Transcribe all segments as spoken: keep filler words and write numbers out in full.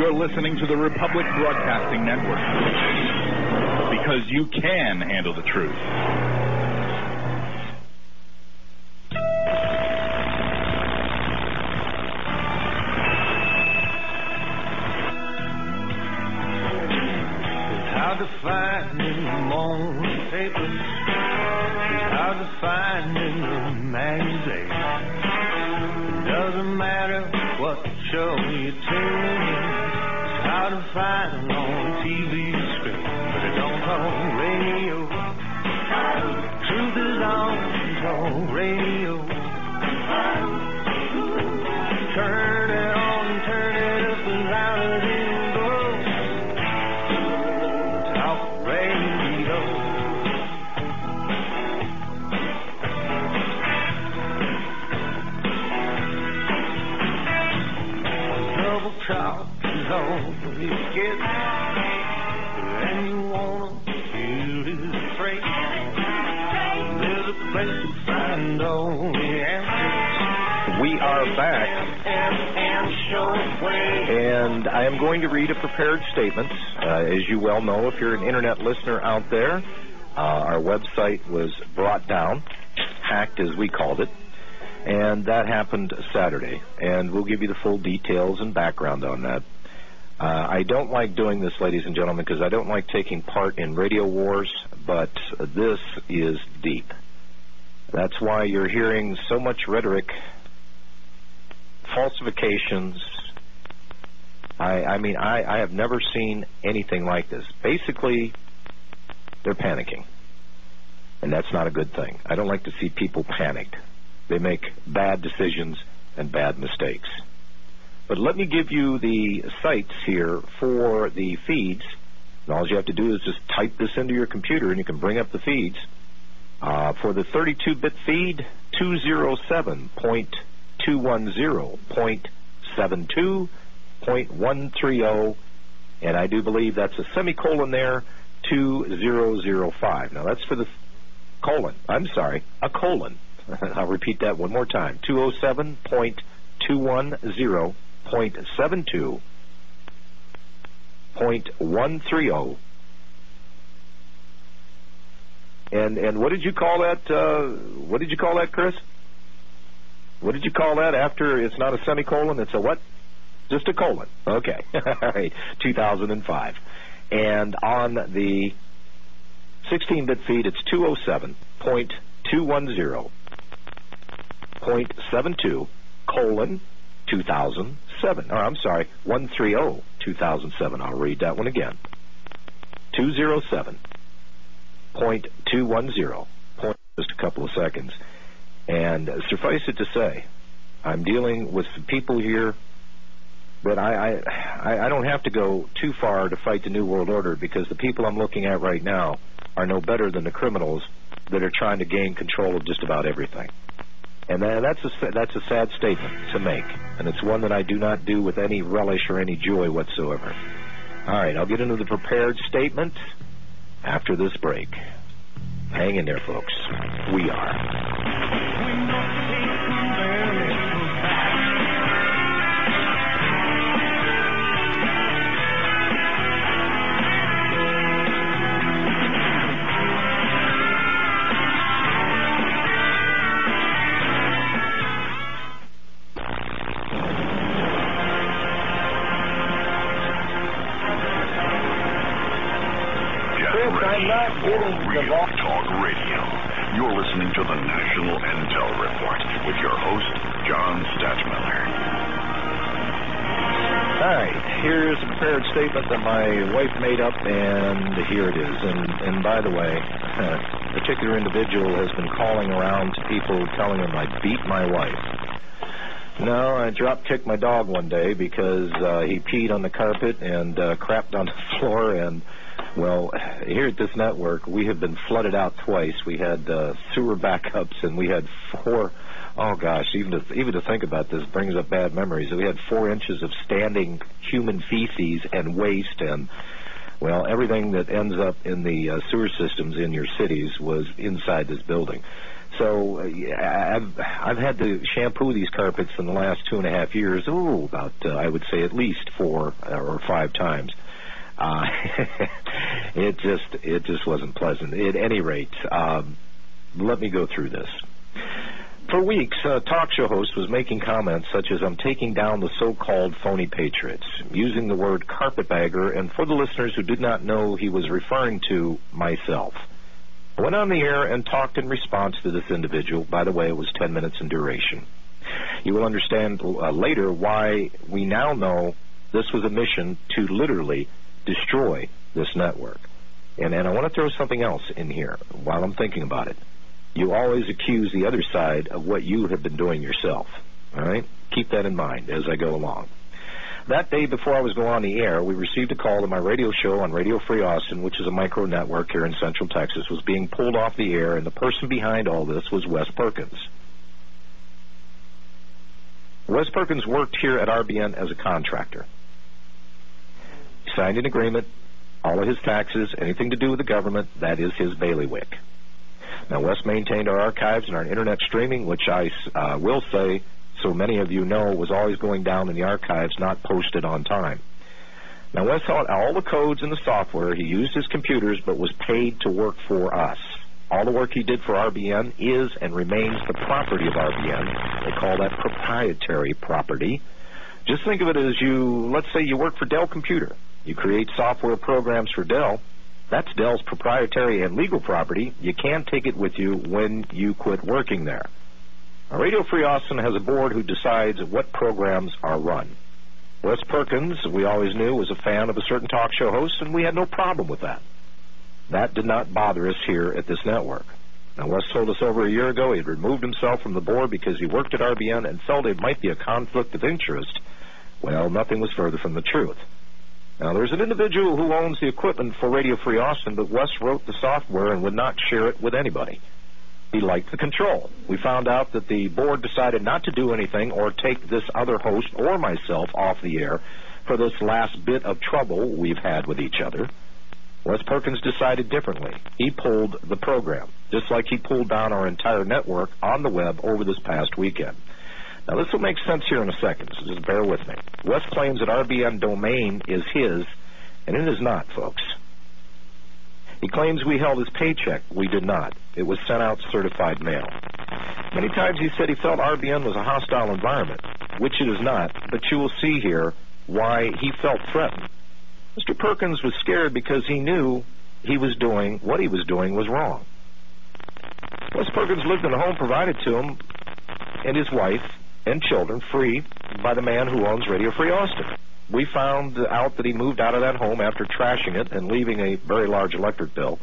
You're listening to the Republic Broadcasting Network. Because you can handle the truth. It's hard to find in the morning papers. It's hard to find in the magazine. It doesn't matter what show you tune in. It's hard to find on T V screen, but it don't on radio. Truth is on on radio. Turn it on, turn it up as loud as it goes. Talk radio. Double talk is all you get, and you wanna feel his freight. There's a place to find all the answers. We are back, And, and show way. and I am going to read a prepared statement. Uh, as you well know, if you're an internet listener out there, uh, our website was brought down, hacked as we called it, and that happened Saturday. And we'll give you the full details and background on that. Uh, I don't like doing this, ladies and gentlemen, because I don't like taking part in radio wars, but this is deep. That's why you're hearing so much rhetoric, falsifications. I, I mean, I, I have never seen anything like this. Basically, they're panicking, and that's not a good thing. I don't like to see people panicked. They make bad decisions and bad mistakes. But let me give you the sites here for the feeds. And all you have to do is just type this into your computer, and you can bring up the feeds. Uh, for the thirty-two bit feed, two oh seven dot two ten dot seventy-two dot one thirty, and I do believe that's a semicolon there, two thousand five. Now that's for the colon. I'm sorry, a colon. I'll repeat that one more time. two oh seven dot two ten dot seventy-two dot one thirty. And and what did you call that? Uh, what did you call that, Chris? What did you call that after it's not a semicolon? It's a what? Just a colon. Okay. All right. two thousand five. And on the sixteen bit feed, it's two oh seven dot two ten dot seventy-two colon two thousand seven. Oh, I'm sorry, one thirty, two thousand seven. I'll read that one again. two oh seven dot two ten. Point just a couple of seconds. And suffice it to say, I'm dealing with some people here that I, I I don't have to go too far to fight the New World Order, because the people I'm looking at right now are no better than the criminals that are trying to gain control of just about everything. And that's a, that's a sad statement to make, and it's one that I do not do with any relish or any joy whatsoever. All right, I'll get into the prepared statement after this break. Hang in there, folks. We are. I'm not getting the Real Talk Radio. You're listening to the National Intel Report with your host, John Stadtmiller. All right, here's a prepared statement that my wife made up, and here it is. And, and by the way, a particular individual has been calling around to people telling them I beat my wife. No, I drop-kicked my dog one day because uh, he peed on the carpet and uh, crapped on the floor, and well, here at this network, we have been flooded out twice. We had uh, sewer backups, and we had four, oh gosh, even to, even to think about this brings up bad memories. We had four inches of standing human feces and waste, and, well, everything that ends up in the uh, sewer systems in your cities was inside this building. so uh, I've I've had to shampoo these carpets in the last two and a half years. Ooh, about uh, I would say at least four or five times. Uh, it just it just wasn't pleasant. At any rate, um, let me go through this. For weeks, a talk show host was making comments such as, "I'm taking down the so-called phony patriots," using the word carpetbagger, and for the listeners who did not know, he was referring to myself. I went on the air and talked in response to this individual. By the way, it was ten minutes in duration. You will understand uh, later why we now know this was a mission to literally destroy this network. And, and I want to throw something else in here while I'm thinking about it. You always accuse the other side of what you have been doing yourself. All right? Keep that in mind as I go along. That day before I was going on the air, we received a call that my radio show on Radio Free Austin, which is a micro network here in Central Texas, was being pulled off the air, and the person behind all this was Wes Perkins. Wes Perkins worked here at R B N as a contractor. He signed an agreement, all of his taxes, anything to do with the government, that is his bailiwick. Now, Wes maintained our archives and our Internet streaming, which I uh, will say, so many of you know, was always going down in the archives, not posted on time. Now, Wes had all the codes and the software. He used his computers, but was paid to work for us. All the work he did for R B N is and remains the property of R B N. They call that proprietary property. Just think of it as you, let's say you work for Dell Computer. You create software programs for Dell. That's Dell's proprietary and legal property. You can't take it with you when you quit working there. Now, Radio Free Austin has a board who decides what programs are run. Wes Perkins, we always knew, was a fan of a certain talk show host, and we had no problem with that. That did not bother us here at this network. Now, Wes told us over a year ago he had removed himself from the board because he worked at R B N and felt it might be a conflict of interest. Well, nothing was further from the truth. Now, there's an individual who owns the equipment for Radio Free Austin, but Wes wrote the software and would not share it with anybody. He liked the control. We found out that the board decided not to do anything or take this other host or myself off the air for this last bit of trouble we've had with each other. Wes Perkins decided differently. He pulled the program, just like he pulled down our entire network on the web over this past weekend. Now, this will make sense here in a second, so just bear with me. Wes claims that R B N domain is his, and it is not, folks. He claims we held his paycheck. We did not. It was sent out certified mail. Many times he said he felt R B N was a hostile environment, which it is not, but you will see here why he felt threatened. Mister Perkins was scared because he knew he was doing, what he was doing was wrong. Wes Perkins lived in a home provided to him and his wife and children free by the man who owns Radio Free Austin. We found out that he moved out of that home after trashing it and leaving a very large electric bill.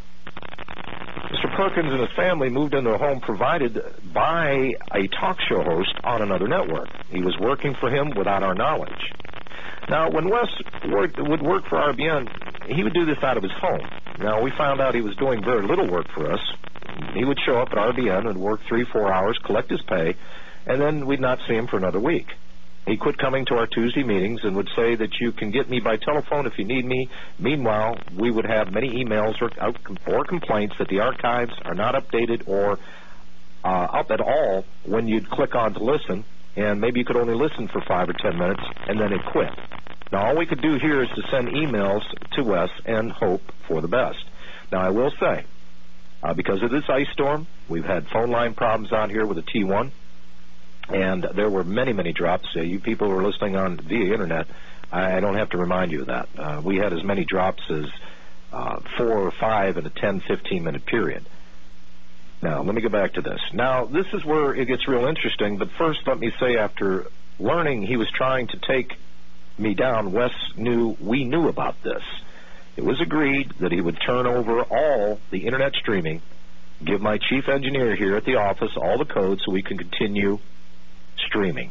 Mister Perkins and his family moved into a home provided by a talk show host on another network. He was working for him without our knowledge. Now, when Wes worked, would work for R B N, he would do this out of his home. Now, we found out he was doing very little work for us. He would show up at R B N and work three, four hours, collect his pay, and then we'd not see him for another week. He quit coming to our Tuesday meetings and would say that you can get me by telephone if you need me. Meanwhile, we would have many emails or, or complaints that the archives are not updated or uh, up at all when you'd click on to listen, and maybe you could only listen for five or ten minutes, and then it quit. Now, all we could do here is to send emails to Wes and hope for the best. Now, I will say, uh, because of this ice storm, we've had phone line problems out here with the T one. And there were many, many drops. Uh, you people who are listening on via Internet, I, I don't have to remind you of that. Uh, we had as many drops as uh, four or five in a ten, fifteen-minute period. Now, let me go back to this. Now, this is where it gets real interesting, but first let me say after learning he was trying to take me down, Wes knew we knew about this. It was agreed that he would turn over all the Internet streaming, give my chief engineer here at the office all the codes so we can continue streaming.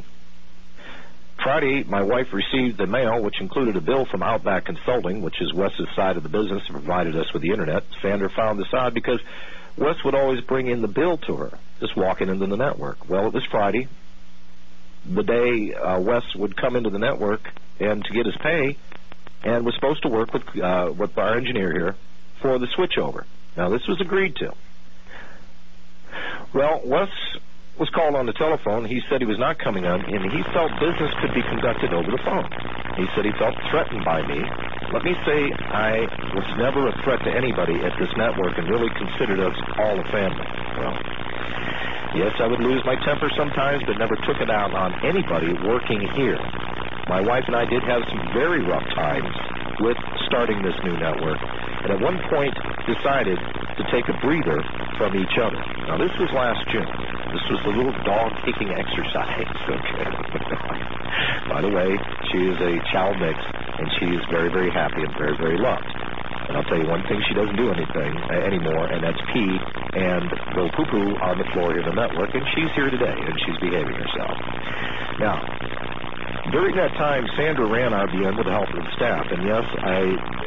Friday, my wife received the mail, which included a bill from Outback Consulting, which is Wes's side of the business that provided us with the Internet. Sandra found this odd because Wes would always bring in the bill to her, just walking into the network. Well, it was Friday, the day uh, Wes would come into the network and to get his pay, and was supposed to work with, uh, with our engineer here for the switchover. Now, this was agreed to. Well, Wes was called on the telephone. He said he was not coming on, and he felt business could be conducted over the phone. He said he felt threatened by me. Let me say I was never a threat to anybody at this network and really considered us all a family. Well, yes, I would lose my temper sometimes, but never took it out on anybody working here. My wife and I did have some very rough times with starting this new network, and at one point decided to take a breather from each other. Now, this was last June. This was the little dog-kicking exercise. Okay. By the way, she is a chow mix, and she is very, very happy and very, very loved. And I'll tell you one thing, she doesn't do anything uh, anymore, and that's pee and go poo-poo on the floor in the network, and she's here today, and she's behaving herself. Now, during that time, Sandra ran R B N with the help of the staff, and yes, I,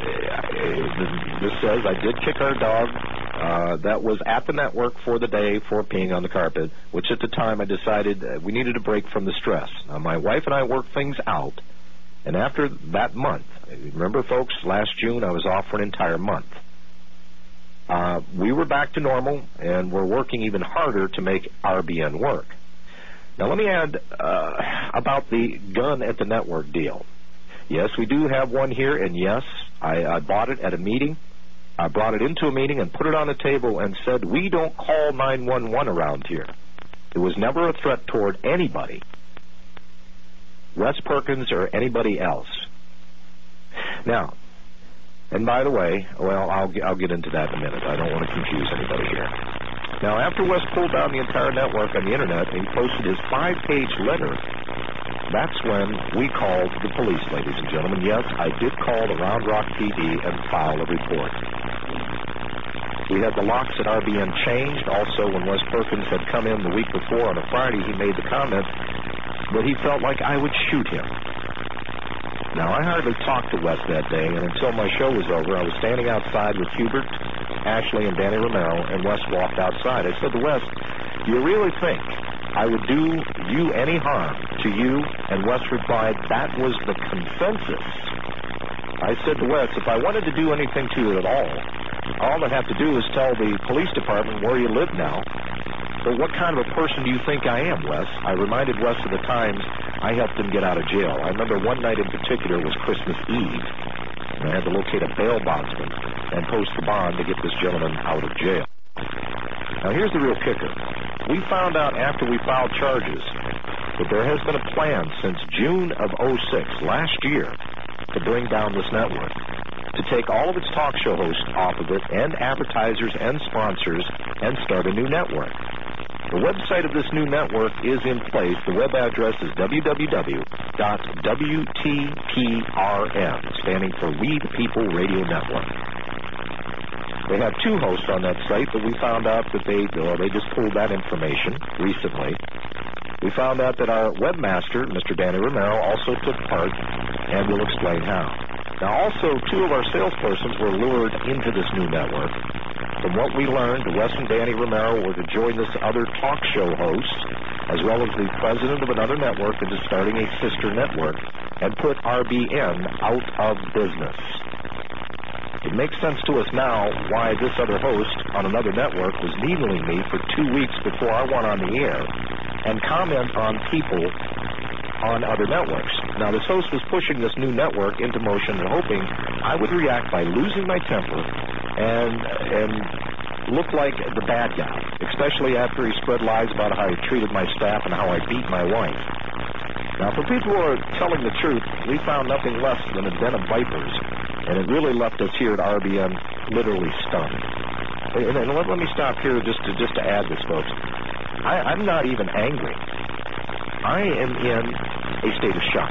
I this says I did kick our dog. Uh, that was at the network for the day for peeing on the carpet, which at the time I decided uh, we needed a break from the stress. Now, my wife and I worked things out, and after that month, remember, folks, last June I was off for an entire month. Uh, we were back to normal, and we're working even harder to make R B N work. Now, let me add uh, about the gun at the network deal. Yes, we do have one here, and yes, I, I bought it at a meeting. I brought it into a meeting and put it on the table and said, we don't call nine one one around here. It was never a threat toward anybody, Wes Perkins or anybody else. Now, and by the way, well, I'll, I'll get into that in a minute. I don't want to confuse anybody here. Now, after Wes pulled down the entire network on the Internet and he posted his five-page letter, that's when we called the police, ladies and gentlemen. Yes, I did call the Round Rock P D and file a report. We had the locks at R B N changed. Also, when Wes Perkins had come in the week before on a Friday, he made the comment that he felt like I would shoot him. Now, I hardly talked to Wes that day, and until my show was over, I was standing outside with Hubert, Ashley, and Danny Romero, and Wes walked outside. I said to Wes, you really think I would do you any harm to you? And Wes replied, that was the consensus. I said to Wes, if I wanted to do anything to you at all, all I have to do is tell the police department where you live now. But what kind of a person do you think I am, Wes? I reminded Wes of the times I helped him get out of jail. I remember one night in particular was Christmas Eve, and I had to locate a bail bondsman and post the bond to get this gentleman out of jail. Now, here's the real kicker. We found out after we filed charges that there has been a plan since June of oh six, last year, to bring down this network, to take all of its talk show hosts off of it and advertisers and sponsors and start a new network. The website of this new network is in place. The web address is w w w dot w t p r n, standing for We the People Radio Network. They have two hosts on that site, but we found out that they, well, they just pulled that information recently. We found out that our webmaster, Mister Danny Romero, also took part, and we'll explain how. Now, also, two of our salespersons were lured into this new network. From what we learned, Wes and Danny Romero were to join this other talk show host, as well as the president of another network, into starting a sister network and put R B N out of business. It makes sense to us now why this other host on another network was needling me for two weeks before I went on the air and comment on people on other networks. Now, this host was pushing this new network into motion and hoping I would react by losing my temper and and look like the bad guy, especially after he spread lies about how he treated my staff and how I beat my wife. Now, for people who are telling the truth, we found nothing less than a den of vipers, and it really left us here at R B N literally stunned. And, and let, let me stop here just to just to add this, folks. I, I'm not even angry. I am in a state of shock.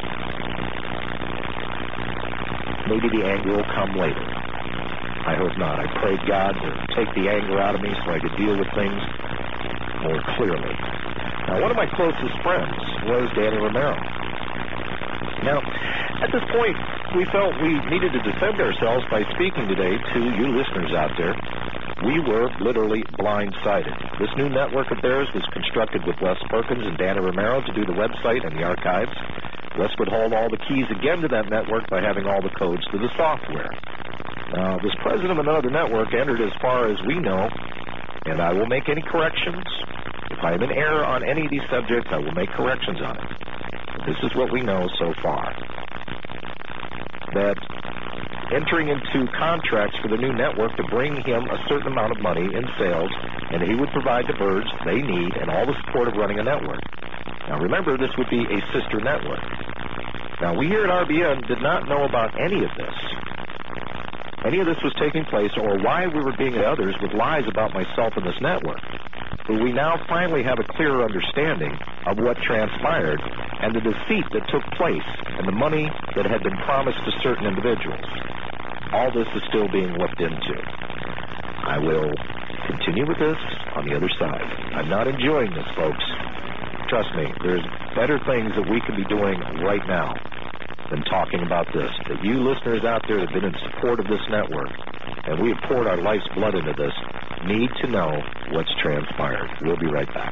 Maybe the anger will come later. I hope not. I prayed God to take the anger out of me so I could deal with things more clearly. Now, one of my closest friends was Danny Romero. Now, at this point, we felt we needed to defend ourselves by speaking today to you listeners out there. We were literally blindsided. This new network of theirs was constructed with Wes Perkins and Danny Romero to do the website and the archives. Wes would hold all the keys again to that network by having all the codes to the software. Now, this president of another network entered, as far as we know, and I will make any corrections. If I am in error on any of these subjects, I will make corrections on it. But this is what we know so far. That entering into contracts for the new network to bring him a certain amount of money in sales, and he would provide the birds they need and all the support of running a network. Now remember, this would be a sister network. Now we here at R B N did not know about any of this. Any of this was taking place, or why we were being at others with lies about myself and this network. But we now finally have a clearer understanding of what transpired and the deceit that took place and the money that had been promised to certain individuals. All this is still being looked into. I will continue with this on the other side. I'm not enjoying this, folks. Trust me, there's better things that we can be doing right now than talking about this. That you listeners out there that have been in support of this network, and we have poured our life's blood into this, need to know what's transpired. We'll be right back.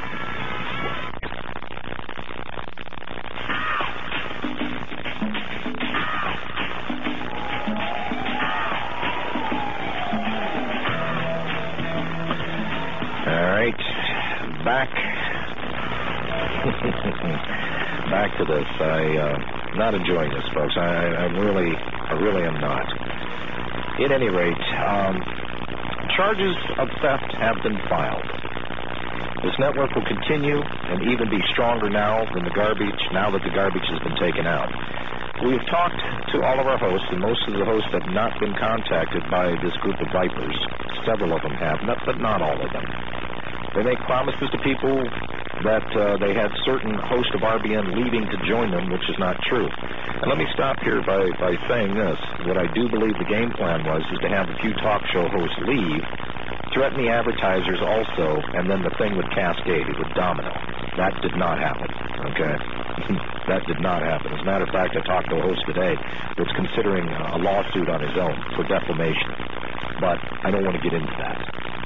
All right, back back to this. I uh, not enjoying this, folks. I, I'm really, I really am not. At any rate, um, charges of theft have been filed. This network will continue and even be stronger now than the garbage. Now that the garbage has been taken out. We've talked to all of our hosts, and most of the hosts have not been contacted by this group of vipers. Several of them have, not, but not all of them. They make promises to people that uh, they had certain hosts of R B N leaving to join them, which is not true. And let me stop here by, by saying this. What I do believe the game plan was is to have a few talk show hosts leave, threaten the advertisers also, and then the thing would cascade. It would domino. That did not happen, okay? That did not happen. As a matter of fact, I talked to a host today that's considering a lawsuit on his own for defamation. But I don't want to get into that.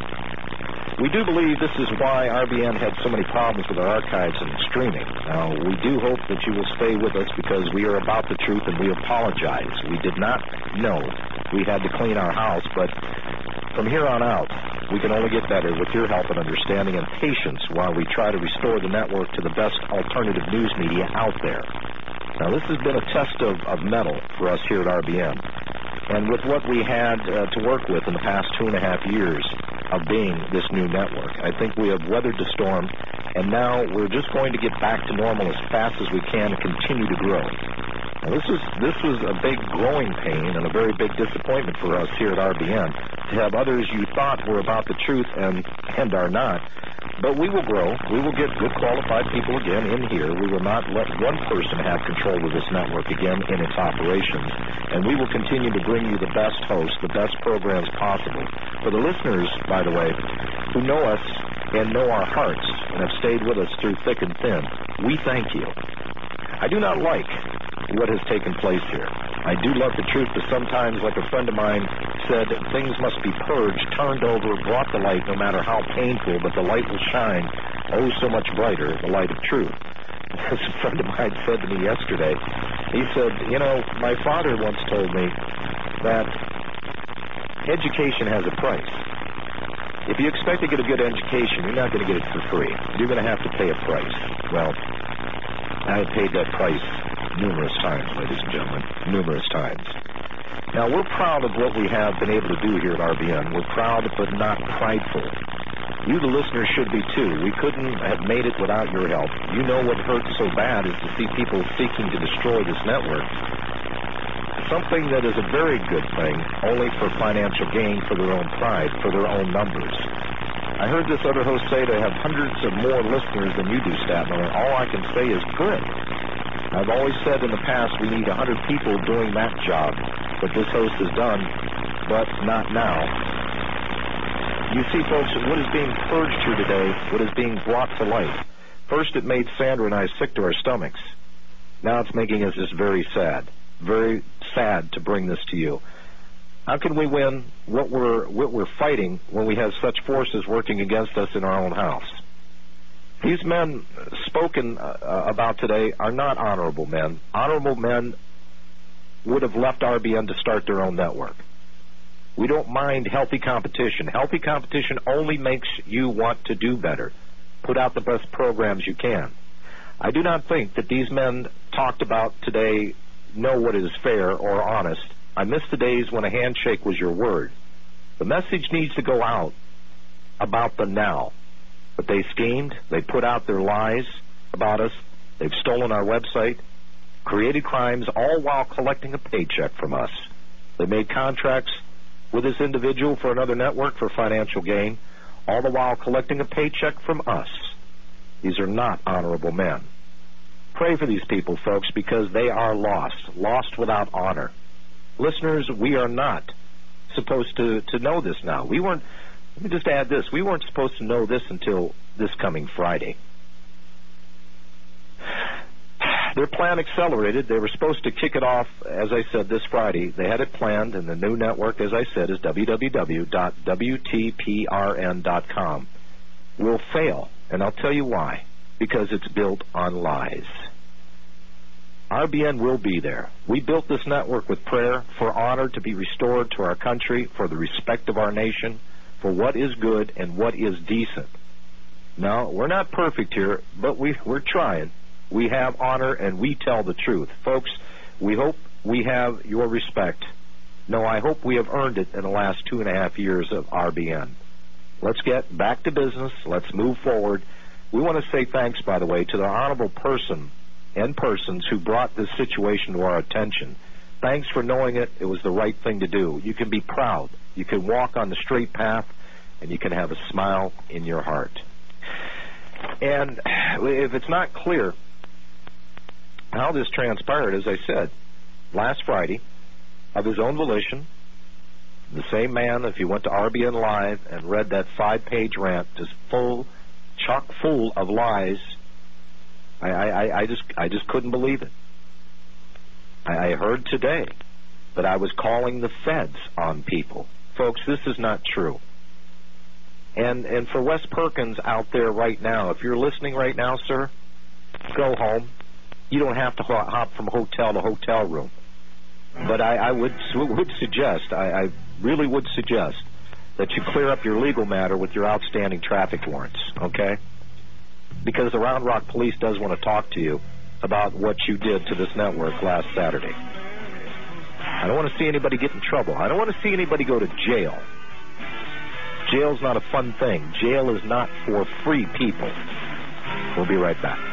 We do believe this is why R B N had so many problems with our archives and streaming. Now, we do hope that you will stay with us because we are about the truth and we apologize. We did not know we had to clean our house, but from here on out, we can only get better with your help and understanding and patience while we try to restore the network to the best alternative news media out there. Now, this has been a test of, of mettle for us here at R B N. And with what we had uh, to work with in the past two and a half years of being this new network, I think we have weathered the storm, and now we're just going to get back to normal as fast as we can and continue to grow. Now, this was this was a big growing pain and a very big disappointment for us here at R B N to have others you thought were about the truth and and are not. But we will grow. We will get good qualified people again in here. We will not let one person have control of this network again in its operations. And we will continue to bring you the best hosts, the best programs possible. For the listeners, by the way, who know us and know our hearts and have stayed with us through thick and thin, we thank you. I do not like what has taken place here. I do love the truth, but sometimes, like a friend of mine said, things must be purged, turned over, brought to light, no matter how painful, but the light will shine, oh, so much brighter, the light of truth. As a friend of mine said to me yesterday, he said, you know, my father once told me that education has a price. If you expect to get a good education, you're not going to get it for free. You're going to have to pay a price. Well, I paid that price numerous times, ladies and gentlemen, numerous times. Now, we're proud of what we have been able to do here at R B N. We're proud but not prideful. You, the listeners, should be too. We couldn't have made it without your help. You know what hurts so bad is to see people seeking to destroy this network. Something that is a very good thing, only for financial gain, for their own pride, for their own numbers. I heard this other host say they have hundreds of more listeners than you do, Statler. All I can say is good. I've always said in the past we need one hundred people doing that job, what this host has done, but not now. You see, folks, what is being purged here today, what is being brought to light. First, it made Sandra and I sick to our stomachs. Now it's making us just very sad, very sad to bring this to you. How can we win what we're what we're fighting when we have such forces working against us in our own house? These men spoken uh, about today are not honorable men. Honorable men would have left R B N to start their own network. We don't mind healthy competition. Healthy competition only makes you want to do better. Put out the best programs you can. I do not think that these men talked about today know what is fair or honest. I miss the days when a handshake was your word. The message needs to go out about the now. But they schemed. They put out their lies about us. They've stolen our website, created crimes, all while collecting a paycheck from us. They made contracts with this individual for another network for financial gain, all the while collecting a paycheck from us. These are not honorable men. Pray for these people, folks, because they are lost, lost without honor. Listeners, we are not supposed to, to know this now. We weren't, let me just add this, we weren't supposed to know this until this coming Friday. Their plan accelerated. They were supposed to kick it off, as I said, this Friday. They had it planned, and the new network, as I said, is w w w dot w t p r n dot com. Will fail, and I'll tell you why. Because it's built on lies. R B N will be there. We built this network with prayer for honor to be restored to our country, for the respect of our nation, for what is good and what is decent. Now, we're not perfect here, but we, we're trying. We have honor, and we tell the truth. Folks, we hope we have your respect. No, I hope we have earned it in the last two and a half years of R B N. Let's get back to business. Let's move forward. We want to say thanks, by the way, to the honorable person and persons who brought this situation to our attention. Thanks for knowing it. It was the right thing to do. You can be proud. You can walk on the straight path, and you can have a smile in your heart. And if it's not clear how this transpired, as I said, last Friday, of his own volition, the same man, if you went to R B N Live and read that five-page rant, just full, chock full of lies, I, I, I just I just couldn't believe it. I, I heard today that I was calling the feds on people. Folks, this is not true. And and for Wes Perkins out there right now, if you're listening right now, sir, go home. You don't have to hop from hotel to hotel room. But I, I would would suggest, I, I really would suggest, that you clear up your legal matter with your outstanding traffic warrants, okay? Because the Round Rock Police does want to talk to you about what you did to this network last Saturday. I don't want to see anybody get in trouble. I don't want to see anybody go to jail. Jail's not a fun thing. Jail is not for free people. We'll be right back.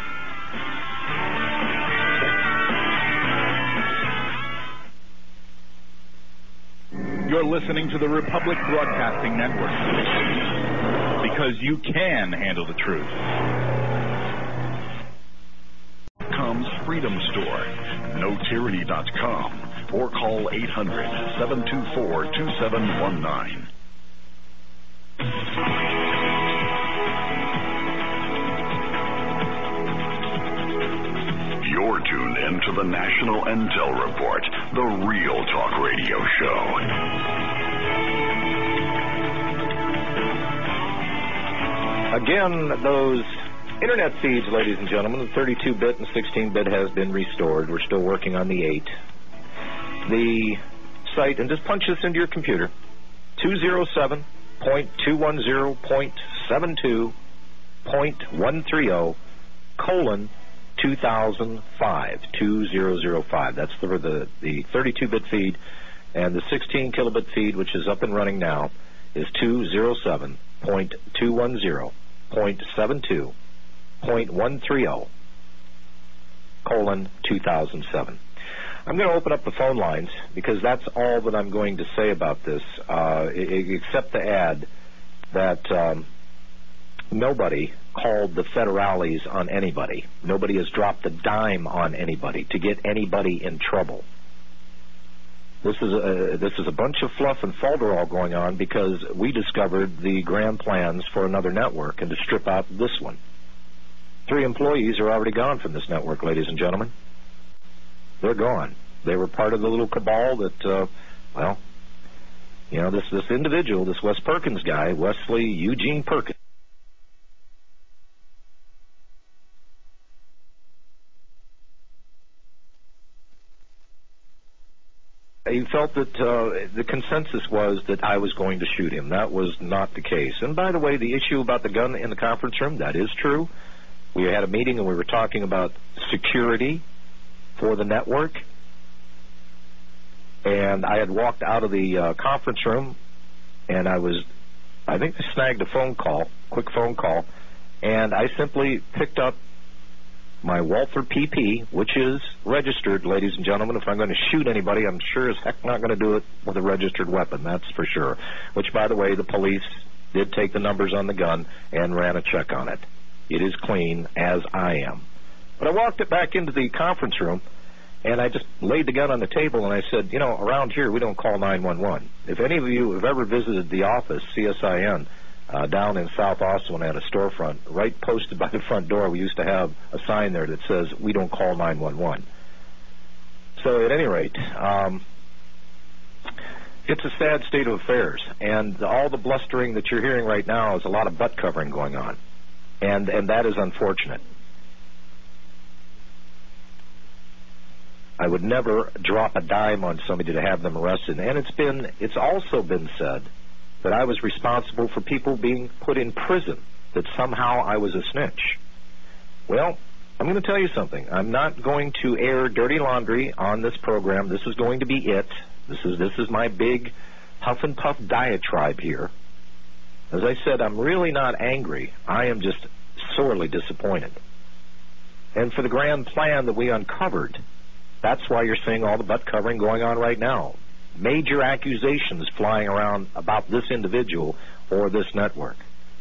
You're listening to the Republic Broadcasting Network, because you can handle the truth. Comes Freedom Store, no tyranny dot com, or call eight hundred, seven two four, two seven one nine. You're tuned in to the National Intel Report, the real talk radio show. Again, those internet feeds, ladies and gentlemen, the thirty-two bit and sixteen bit has been restored. We're still working on the eight. The site, and just punch this into your computer, two oh seven dot two ten dot seventy-two dot one thirty colon two thousand five, two thousand five. That's the, the, the thirty-two bit feed, and the sixteen kilobit feed, which is up and running now, is two oh seven dot two ten dot seventy-two dot one thirty colon two thousand seven. I'm going to open up the phone lines because that's all that I'm going to say about this, uh, except to add that um, nobody called the federales on anybody. Nobody has dropped a dime on anybody to get anybody in trouble. This is a, this is a bunch of fluff and falderall going on because we discovered the grand plans for another network and to strip out this one. Three employees are already gone from this network, ladies and gentlemen. They're gone. They were part of the little cabal that, uh, well, you know, this, this individual, this Wes Perkins guy, Wesley Eugene Perkins, he felt that uh, the consensus was that I was going to shoot him. That was not the case. And by the way, the issue about the gun in the conference room, that is true. We had a meeting and we were talking about security for the network. And I had walked out of the uh, conference room, and I was, I think I snagged a phone call, quick phone call, and I simply picked up my Walther P P, which is registered, ladies and gentlemen. If I'm going to shoot anybody, I'm sure as heck not going to do it with a registered weapon, that's for sure. Which, by the way, the police did take the numbers on the gun and ran a check on it. It is clean, as I am. But I walked it back into the conference room, and I just laid the gun on the table, and I said, you know, around here we don't call nine one one. If any of you have ever visited the office, C S I N, uh, down in South Austin when I had a storefront, right posted by the front door, we used to have a sign there that says, we don't call nine one one. So at any rate, um, it's a sad state of affairs, and all the blustering that you're hearing right now is a lot of butt covering going on, and and that is unfortunate. I would never drop a dime on somebody to have them arrested. And it's been, it's also been said that I was responsible for people being put in prison, that somehow I was a snitch. Well, I'm going to tell you something. I'm not going to air dirty laundry on this program. This is going to be it. This is, this is my big huff and puff diatribe here. As I said, I'm really not angry. I am just sorely disappointed. And for the grand plan that we uncovered, that's why you're seeing all the butt covering going on right now. Major accusations flying around about this individual or this network.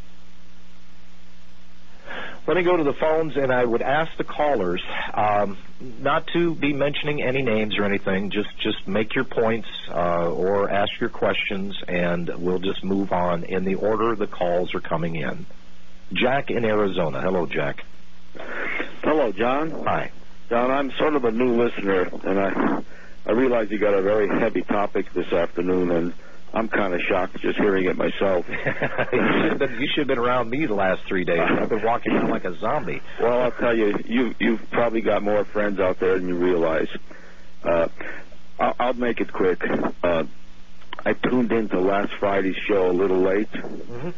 Let me go to the phones, and I would ask the callers um, not to be mentioning any names or anything. Just just make your points uh, or ask your questions, and we'll just move on in the order the calls are coming in. Jack in Arizona. Hello, Jack. Hello, John. Hi. John, I'm sort of a new listener, and I I realize you got a very heavy topic this afternoon, and I'm kind of shocked just hearing it myself. you, should have been, you should have been around me the last three days. I've been walking around like a zombie. Well, I'll tell you, you you've probably got more friends out there than you realize. Uh, I'll, I'll make it quick. Uh, I tuned into last Friday's show a little late. Mm-hmm.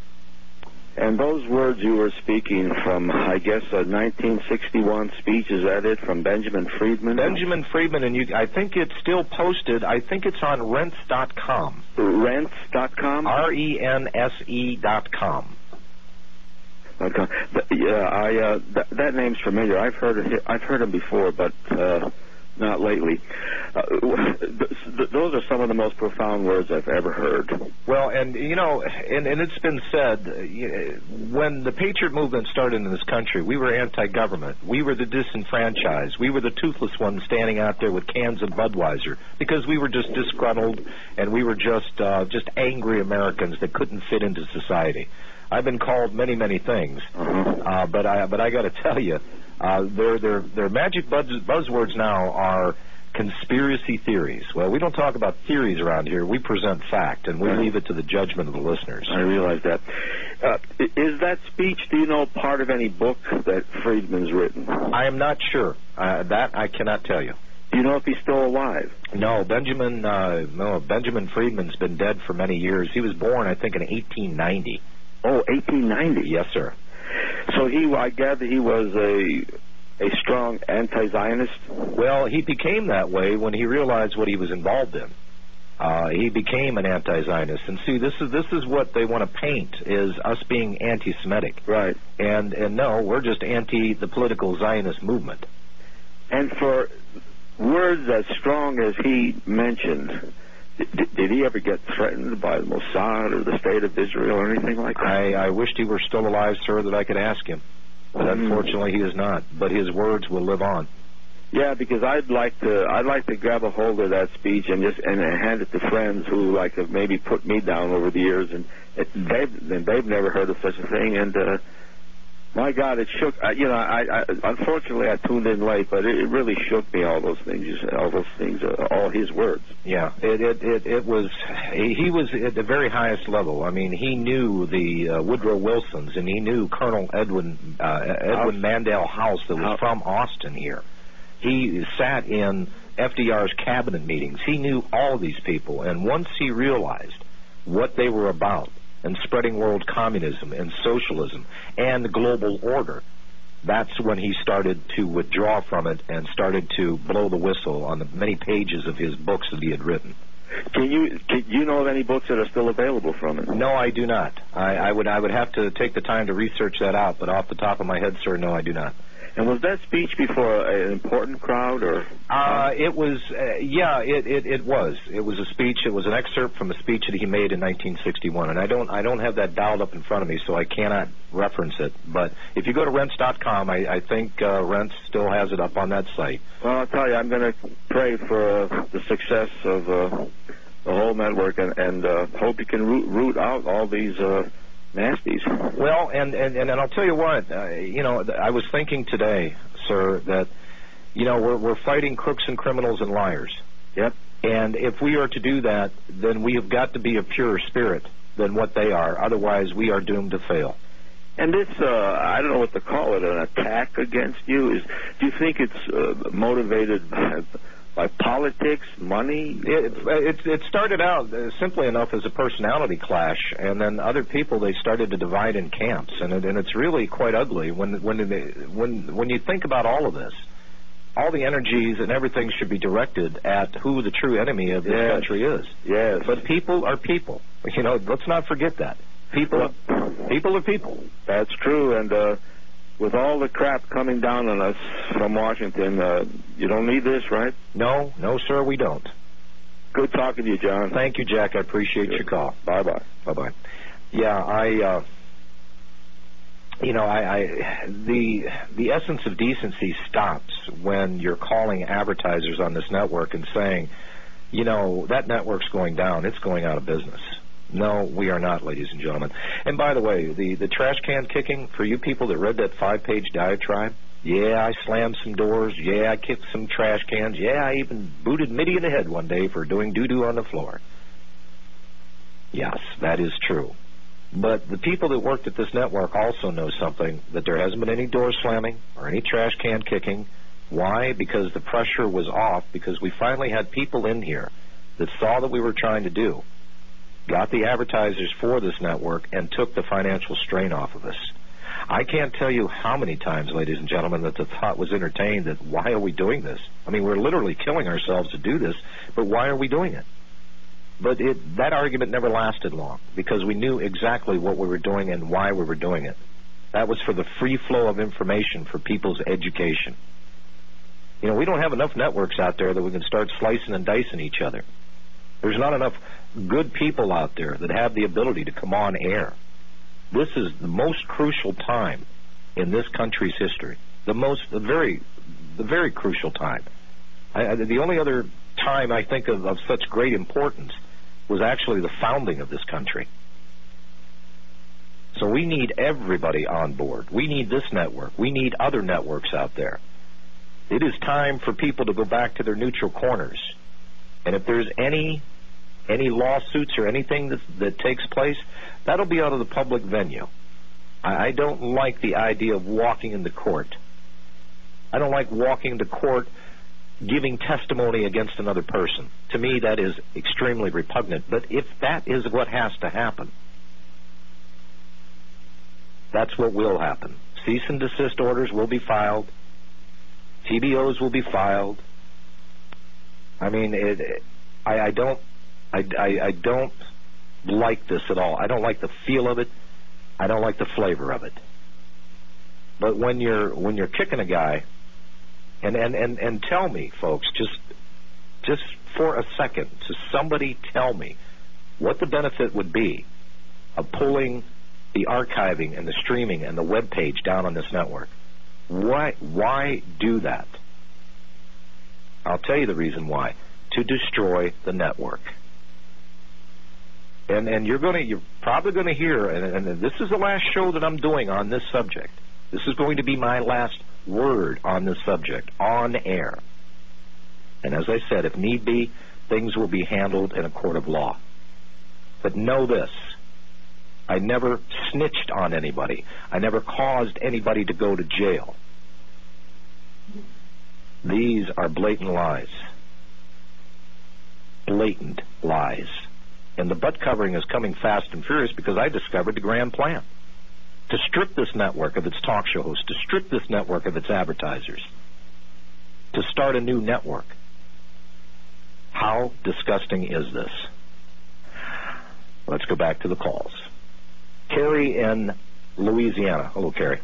And those words you were speaking from, I guess, a nineteen sixty-one speech, is that it, from Benjamin Friedman? Benjamin Friedman, and you, I think it's still posted. I think it's on rents dot com. Rents dot com? R E N S E dot com. Okay. Yeah, I, uh, th- that name's familiar. I've heard it, I've heard him before, but uh, not lately. Uh, th- th- those are some of the most profound words I've ever heard. Well, and, you know, and, and it's been said, uh, when the Patriot movement started in this country, we were anti-government. We were the disenfranchised. We were the toothless ones standing out there with cans of Budweiser because we were just disgruntled and we were just uh, just angry Americans that couldn't fit into society. I've been called many, many things, uh, but I but I got to tell you, uh, their their their magic buzz, buzzwords now are conspiracy theories. Well, we don't talk about theories around here. We present fact, and we leave it to the judgment of the listeners. I realize that. Uh, is that speech, do you know, part of any book that Friedman's written? I am not sure. Uh, that I cannot tell you. Do you know if he's still alive? No, Benjamin. Uh, no, Benjamin Friedman's been dead for many years. He was born, I think, in eighteen ninety. Oh, eighteen ninety. Yes, sir. So he, I gather, he was a a strong anti-Zionist. Well, he became that way when he realized what he was involved in. Uh, he became an anti-Zionist, and see, this is this is what they want to paint is us being anti-Semitic. Right. And and no, we're just anti the political Zionist movement. And for words as strong as he mentioned, did, did he ever get threatened by the Mossad or the State of Israel or anything like that? I, I wished he were still alive, sir, that I could ask him. But mm. unfortunately, he is not. But his words will live on. Yeah, because I'd like to, I'd like to grab a hold of that speech and just and hand it to friends who like have maybe put me down over the years, and it, they've and they've never heard of such a thing. And uh, my God, it shook. Uh, you know, I, I unfortunately I tuned in late, but it, it really shook me. All those things, all those things, uh, all his words. Yeah, it it it, it was. He was at the very highest level. I mean, he knew the uh, Woodrow Wilsons, and he knew Colonel Edwin uh, Edwin Mandell House that was House. from Austin here. He sat in F D R's cabinet meetings. He knew all these people, and once he realized what they were about and spreading world communism and socialism and the global order, that's when he started to withdraw from it and started to blow the whistle on the many pages of his books that he had written. Can you can you know of any books that are still available from it? No, I do not. I, I would I would have to take the time to research that out, but off the top of my head, sir, no, I do not. And was that speech before an important crowd, or? Uh, it was, uh, yeah, it, it, it was. It was a speech. It was an excerpt from a speech that he made in nineteen sixty-one, and I don't I don't have that dialed up in front of me, so I cannot reference it. But if you go to Rents dot com, I, I think uh, Rents still has it up on that site. Well, I'll tell you, I'm going to pray for uh, the success of uh, the whole network, and, and uh, hope you can root, root out all these uh, nasties. Well, and, and, and I'll tell you what, uh, you know, I was thinking today, sir, that, you know, we're, we're fighting crooks and criminals and liars. Yep. And if we are to do that, then we have got to be a purer spirit than what they are. Otherwise, we are doomed to fail. And this, uh, I don't know what to call it, an attack against you, is, do you think it's uh, motivated by, by politics, money? It, it, it started out uh, simply enough as a personality clash, and then other people, they started to divide in camps, and, it, and it's really quite ugly when, when, they, when, when you think about all of this. All the energies and everything should be directed at who the true enemy of this yes. country is. Yes. But people are people. You know, let's not forget that. People, people are people. That's true, and uh, with all the crap coming down on us from Washington, uh, you don't need this, right? No, no, sir, we don't. Good talking to you, John. Thank you, Jack. I appreciate Good. your call. Bye-bye. Bye-bye. Yeah, I, uh, you know, I, I, the the essence of decency stops when you're calling advertisers on this network and saying, you know, that network's going down. It's going out of business. No, we are not, ladies and gentlemen. And by the way, the, the trash can kicking, for you people that read that five-page diatribe, yeah, I slammed some doors. Yeah, I kicked some trash cans. Yeah, I even booted Mitty in the head one day for doing doo-doo on the floor. Yes, that is true. But the people that worked at this network also know something, that there hasn't been any door slamming or any trash can kicking. Why? Because the pressure was off, because we finally had people in here that saw that we were trying to do, got the advertisers for this network, and took the financial strain off of us. I can't tell you how many times, ladies and gentlemen, that the thought was entertained that why are we doing this? I mean, we're literally killing ourselves to do this, but why are we doing it? But it, that argument never lasted long, because we knew exactly what we were doing and why we were doing it. That was for the free flow of information for people's education. You know, we don't have enough networks out there that we can start slicing and dicing each other. There's not enough good people out there that have the ability to come on air. This is the most crucial time in this country's history. The most, the very, the very crucial time. I, the only other time I think of, of such great importance was actually the founding of this country. So we need everybody on board. We need this network. We need other networks out there. It is time for people to go back to their neutral corners. And if there's any any lawsuits or anything that, that takes place, that'll be out of the public venue. I, I don't like the idea of walking into court. I don't like walking to court giving testimony against another person. To me, that is extremely repugnant. But if that is what has to happen, that's what will happen. Cease and desist orders will be filed. T B Os will be filed. I mean, it, it, I, I don't, I, I, I don't like this at all. I don't like the feel of it. I don't like the flavor of it. But when you're when you're kicking a guy, and and, and, and tell me, folks, just just for a second, to somebody tell me what the benefit would be of pulling the archiving and the streaming and the web page down on this network. Why why do that? I'll tell you the reason why. To destroy the network. And and you're going to you're probably going to hear, and, and this is the last show that I'm doing on this subject. This is going to be my last word on this subject on air. And as I said, if need be, things will be handled in a court of law. But know this: I never snitched on anybody. I never caused anybody to go to jail. These are blatant lies. blatant lies. And the butt covering is coming fast and furious because I discovered the grand plan. To strip this network of its talk show hosts, to strip this network of its advertisers, to start a new network. How disgusting is this? Let's go back to the calls. Carrie in Louisiana. Hello, Carrie.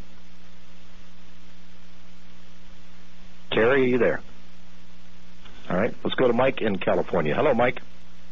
Carrie, are you there? All right, let's go to Mike in California. Hello, Mike.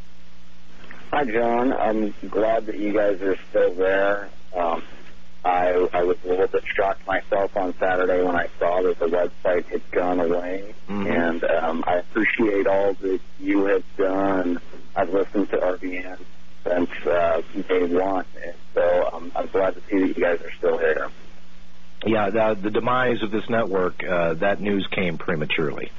Hi, John. I'm glad that you guys are still there. Um, I, I was a little bit shocked myself on Saturday when I saw that the website had gone away, mm-hmm. and um, I appreciate all that you have done. I've listened to R B N since uh, day one, and so um, I'm glad to see that you guys are still here. Yeah, the, the demise of this network, uh, that news came prematurely.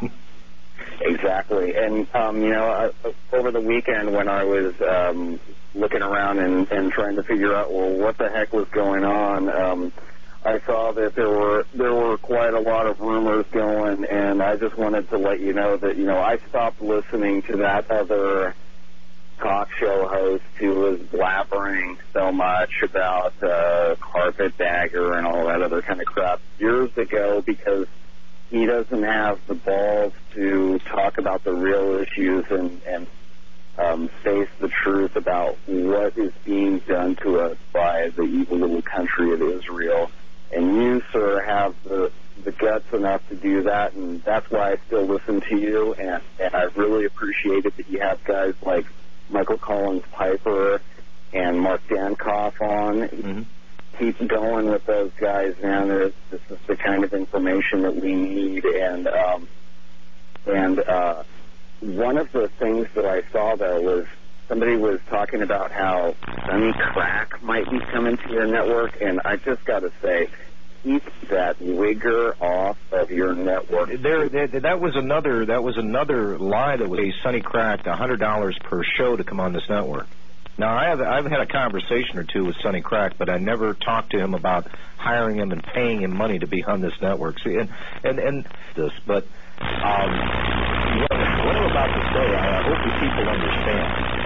Exactly. And, um, you know, uh, over the weekend when I was um, looking around and, and trying to figure out, well, what the heck was going on, um, I saw that there were there were quite a lot of rumors going, and I just wanted to let you know that, you know, I stopped listening to that other talk show host who was blabbering so much about uh, Carpetbagger and all that other kind of crap years ago because he doesn't have the balls to talk about the real issues and, and um, face the truth about what is being done to us by the evil little country of Israel. And you, sir, have the, the guts enough to do that, and that's why I still listen to you. And, and I really appreciate it that you have guys like Michael Collins Piper and Mark Dankoff on. Mm-hmm. Keep going with those guys, man. There's, this is the kind of information that we need. And um, and uh, one of the things that I saw, though, was somebody was talking about how Sonny Crack might be coming to your network. And I just got to say, keep that wigger off of your network. There, there, that was another. That was another lie that was a Sonny Crack, a hundred dollars per show to come on this network. Now, I have, I've had a conversation or two with Sonny Crack, but I never talked to him about hiring him and paying him money to be on this network. See, and, and, and this, but um, what, what I'm about to say, I, I hope you people understand.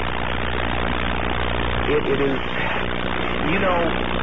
It, it is, you know,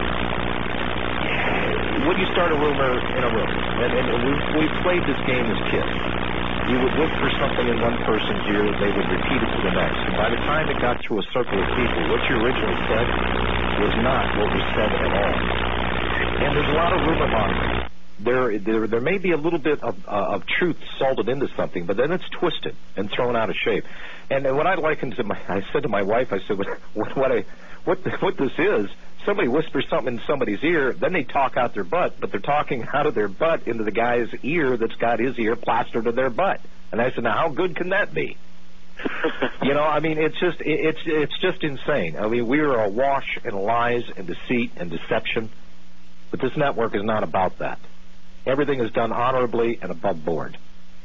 when you start a rumor in a room, and, and we, we played this game as kids. You would whisper something in one person's ear, they would repeat it to the next. And by the time it got through a circle of people, what you originally said was not what was said at all. And there's a lot of rumor mongering. There, there, there may be a little bit of, uh, of truth salted into something, but then it's twisted and thrown out of shape. And, and what I likened to my, I said to my wife, I said, what, what, I, what, what this is, somebody whispers something in somebody's ear, then they talk out their butt, but they're talking out of their butt into the guy's ear that's got his ear plastered to their butt. And I said, now how good can that be? You know, I mean, it's just it's it's just insane. I mean, we are awash in lies and deceit and deception, but this network is not about that. Everything is done honorably and above board.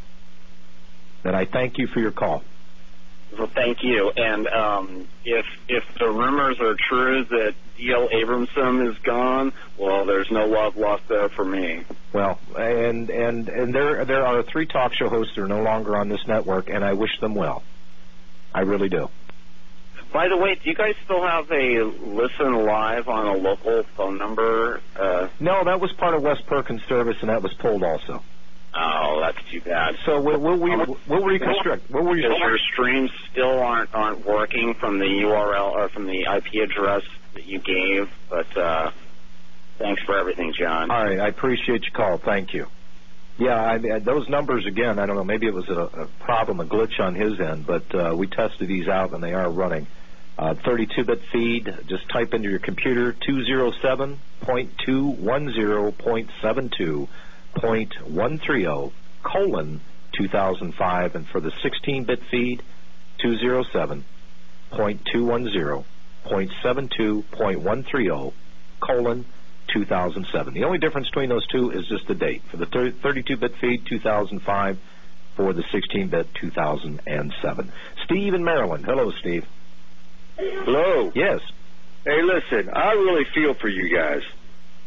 And I thank you for your call. Well, thank you. And um, if if the rumors are true that D L Abramson is gone, well, there's no love lost there for me. Well, and and and there there are three talk show hosts that are no longer on this network, and I wish them well. I really do. By the way, do you guys still have a listen live on a local phone number? Uh, no, that was part of West Perkins' service, and that was pulled also. Oh, that's too bad. So we'll, we'll, we'll, we'll reconstruct. We'll reconstruct. Your streams still aren't aren't working from the U R L or from the I P address that you gave, but uh, thanks for everything, John. All right, I appreciate your call. Thank you. Yeah, I, those numbers, again, I don't know, maybe it was a, a problem, a glitch on his end, but uh, we tested these out, and they are running. Uh, thirty-two bit feed, just type into your computer two oh seven dot two ten dot seventy-two point one thirty colon two thousand five, and for the sixteen bit feed, two oh seven dot two ten dot seventy-two point one thirty colon two thousand seven. The only difference between those two is just the date. For the thirty-two bit feed, two thousand five. For the sixteen bit, two thousand seven. Steve in Maryland. Hello, Steve. Hello. Yes. Hey, listen, I really feel for you guys.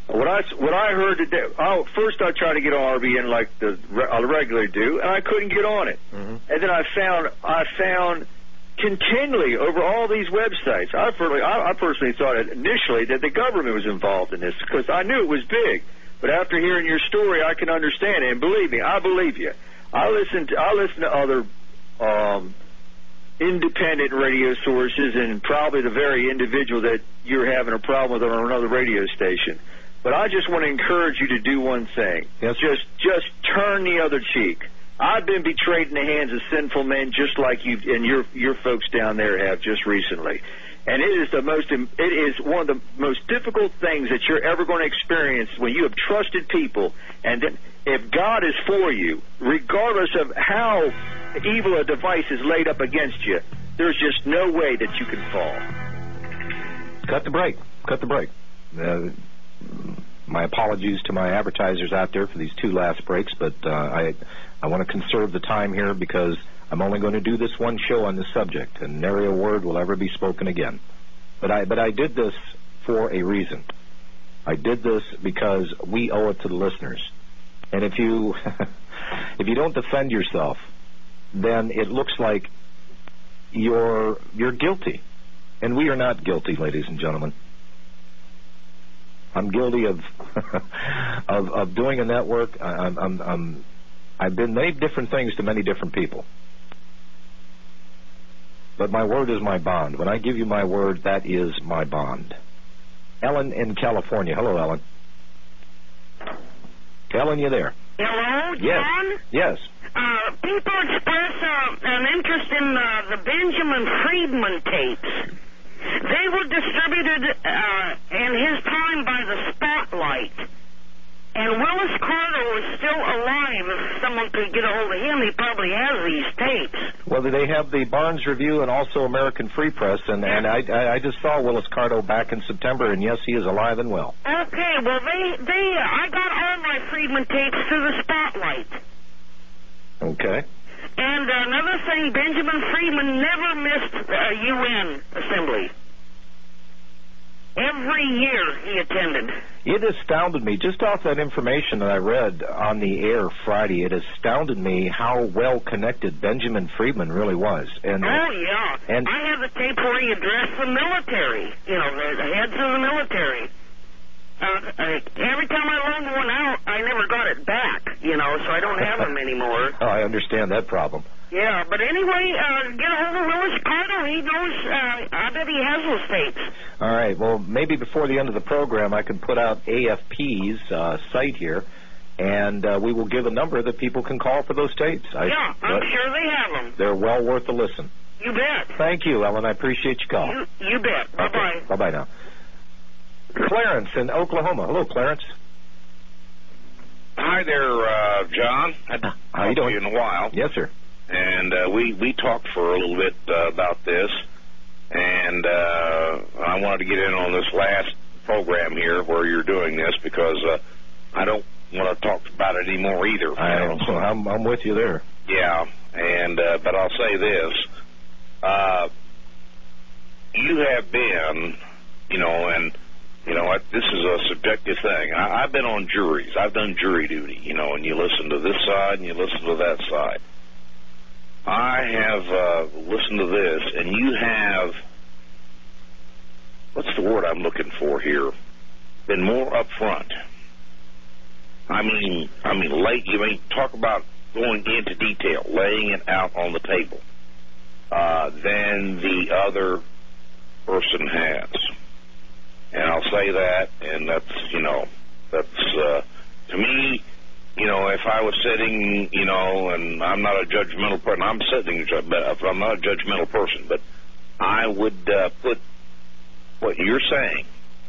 What I, what I heard today, oh, first I tried to get on R B N like the, I regularly do, and I couldn't get on it. Mm-hmm. And then I found, I found continually over all these websites, I, personally, I, I personally thought initially that the government was involved in this because I knew it was big. But after hearing your story, I can understand it. And believe me, I believe you. I listen to, I listen to other um, independent radio sources and probably the very individual that you're having a problem with on another radio station. But I just want to encourage you to do one thing. Yes. Just just turn the other cheek. I've been betrayed in the hands of sinful men just like you and your your folks down there have just recently. And it is the most it is one of the most difficult things that you're ever going to experience when you have trusted people. And then if God is for you, regardless of how evil a device is laid up against you, there's just no way that you can fall. Cut the break. Cut the break. Uh, my apologies to my advertisers out there for these two last breaks, but uh, I I want to conserve the time here because I'm only going to do this one show on this subject, and nary a word will ever be spoken again. But I but I did this for a reason. I did this because we owe it to the listeners. And if you if you don't defend yourself, then it looks like you're you're guilty, and we are not guilty, ladies and gentlemen. I'm guilty of of, of doing a network. I'm, I'm, I'm, I've been many different things to many different people. But my word is my bond. When I give you my word, that is my bond. Ellen in California. Hello, Ellen. Ellen, you there? Hello, John? Yes. Yes. Uh, people express uh, an interest in uh, the Benjamin Friedman tapes. They were distributed uh, in his time by the Spotlight. And Willis Carter is still alive. If someone could get a hold of him, he probably has these tapes. Well, they have the Barnes Review and also American Free Press, and, and I, I just saw Willis Carto back in September, and yes, he is alive and well. Okay, well, they, they, I got all my Friedman tapes through the Spotlight. Okay. And another thing, Benjamin Friedman never missed a U N assembly. Every year he attended. It astounded me, just off that information that I read on the air Friday, it astounded me how well connected Benjamin Friedman really was. And oh, yeah. And I have the tape where he addressed the military, you know, the, the heads of the military. Uh, uh, every time I loaned one out, I never got it back, you know, so I don't have them anymore. Oh, I understand that problem. Yeah, but anyway, uh, get a hold of Willis Carter. He knows, uh, I bet he has those tapes. All right, well, maybe before the end of the program, I can put out A F P's uh, site here, and uh, we will give a number that people can call for those tapes. I, yeah, I'm sure they have them. They're well worth a listen. You bet. Thank you, Ellen. I appreciate your call. You, you bet. Bye-bye. Okay. Bye-bye now. Clarence in Oklahoma. Hello, Clarence. Hi there, uh, John. I've How you doing? You in a while. Yes, sir. And uh, we, we talked for a little bit uh, about this, and uh, I wanted to get in on this last program here where you're doing this because uh, I don't want to talk about it anymore either. I, you know, so, I'm, I'm with you there. Yeah, and uh, but I'll say this. Uh, you have been, you know, and, you know, I, this is a subjective thing. I, I've been on juries. I've done jury duty, you know, and you listen to this side and you listen to that side. I have uh, listened to this, and you have, what's the word I'm looking for here, been more upfront. I mean, I mean, late, you mean, talk about going into detail, laying it out on the table, uh, than the other person has. And I'll say that, and that's, you know, that's, uh, to me, you know, if I was sitting, you know, and I'm not a judgmental person, I'm sitting, but I'm not a judgmental person, but I would uh, put what you're saying,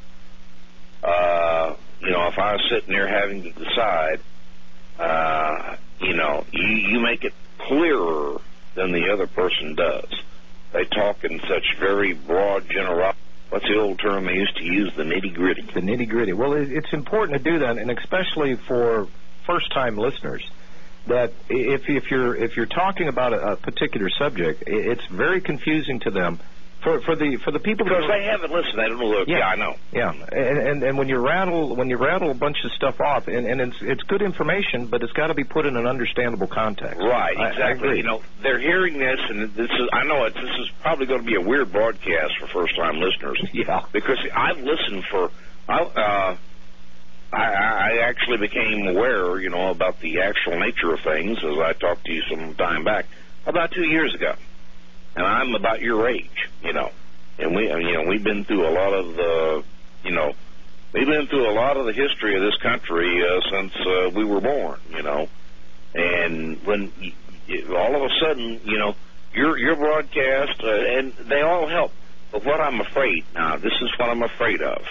uh, you know, if I was sitting there having to decide, uh, you know, you, you make it clearer than the other person does. They talk in such very broad generality. What's the old term they used to use? The nitty-gritty. The nitty-gritty. Well, it's important to do that, and especially for first-time listeners, that if if you're if you're talking about a, a particular subject, it's very confusing to them For for the for the people that because they haven't listened, they don't know. Yeah, yeah I know. Yeah, and, and and when you rattle when you rattle a bunch of stuff off, and, and it's it's good information, but it's got to be put in an understandable context. Right, exactly. I, I agree. You know, they're hearing this, and this is I know it's this is probably going to be a weird broadcast for first time listeners. Yeah, because I've listened for I uh, I, I actually became aware, you know, about the actual nature of things as I talked to you some time back about two years ago. And I'm about your age, you know, and we, you know, we've been through a lot of the, you know, we've been through a lot of the history of this country uh, since uh, we were born, you know, and when you, you, all of a sudden, you know, your your broadcast, uh, and they all help. But what I'm afraid now, this is what I'm afraid of,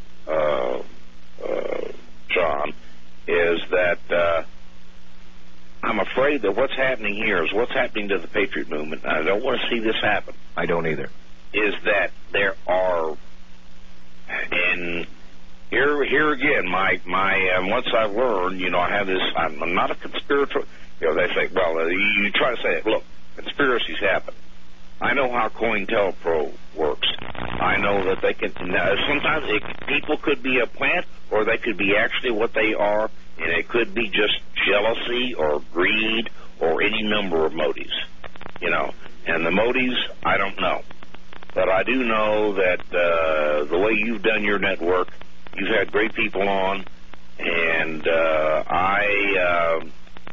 uh, uh, John, is that. Uh, I'm afraid that what's happening here is what's happening to the Patriot movement. I don't want to see this happen. I don't either. Is that there are, and here, here again, my my. Um, once I've learned, you know, I have this. I'm, I'm not a conspirator. You know, they say, well, uh, you try to say it. Look, conspiracies happen. I know how COINTELPRO works. I know that they can. Uh, sometimes it, people could be a plant, or they could be actually what they are. And it could be just jealousy or greed or any number of motives, you know. And the motives, I don't know. But I do know that uh, the way you've done your network, you've had great people on, and uh, I uh,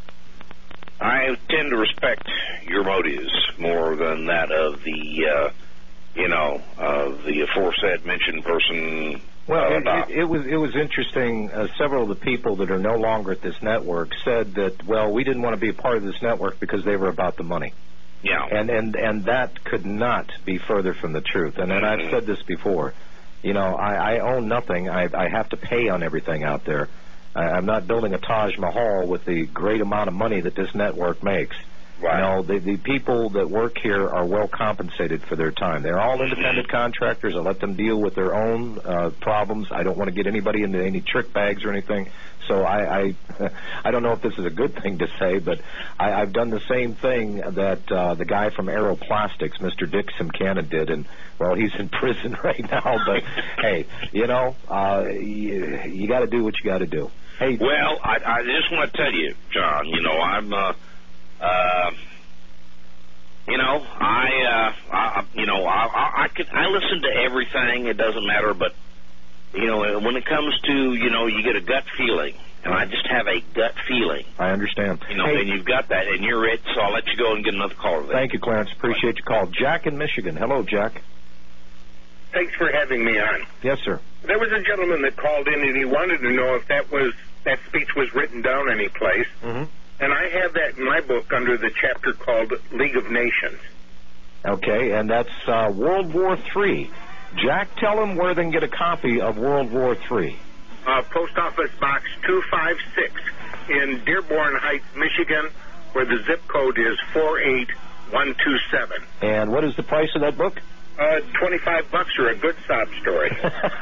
I tend to respect your motives more than that of the, uh, you know, of the aforesaid mentioned person. Well, it, it, it was it was interesting. Uh, several of the people that are no longer at this network said that, well, we didn't want to be a part of this network because they were about the money. Yeah. And and and that could not be further from the truth. And, and I've said this before. You know, I, I own nothing. I, I have to pay on everything out there. I, I'm not building a Taj Mahal with the great amount of money that this network makes. Right. You know, the, the people that work here are well compensated for their time. They're all independent contractors. I let them deal with their own uh, problems. I don't want to get anybody into any trick bags or anything. So I, I, I don't know if this is a good thing to say, but I, I've done the same thing that uh, the guy from Aeroplastics, Mister Dick Simcannon, did, and well, he's in prison right now. But hey, you know, uh, you, you got to do what you got to do. Hey, well, I, I just want to tell you, John. You know, I'm. Uh, Uh, you know, I, uh, I, you know, I, I, I could, I listen to everything. It doesn't matter, but you know, when it comes to, you know, you get a gut feeling, and I just have a gut feeling. I understand. You know, hey, and you've got that, and you're it. So I'll let you go and get another call. There. Thank you, Clarence. Appreciate your call. Jack in Michigan. Hello, Jack. Thanks for having me on. Yes, sir. There was a gentleman that called in, and he wanted to know if that was that speech was written down any place. Mm-hmm. And I have that in my book under the chapter called League of Nations. Okay, and that's uh, World War Three. Jack, tell them where they can get a copy of World War Three. Uh, Post Office Box two five six in Dearborn Heights, Michigan, where the zip code is four eight one two seven. And what is the price of that book? Uh, twenty-five bucks or a good sob story.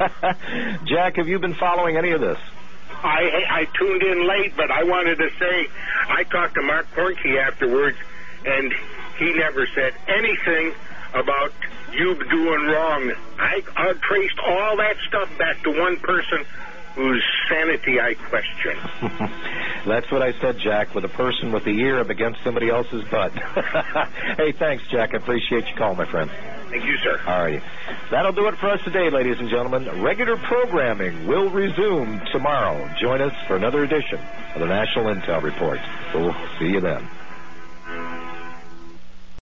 Jack, have you been following any of this? I I tuned in late, but I wanted to say I talked to Mark Kornke afterwards, and he never said anything about you doing wrong. I, I traced all that stuff back to one person whose sanity I question. That's what I said, Jack, with a person with the ear up against somebody else's butt. Hey, thanks, Jack. I appreciate your call, my friend. Thank you, sir. All righty. That'll do it for us today, ladies and gentlemen. Regular programming will resume tomorrow. Join us for another edition of the National Intel Report. We'll see you then.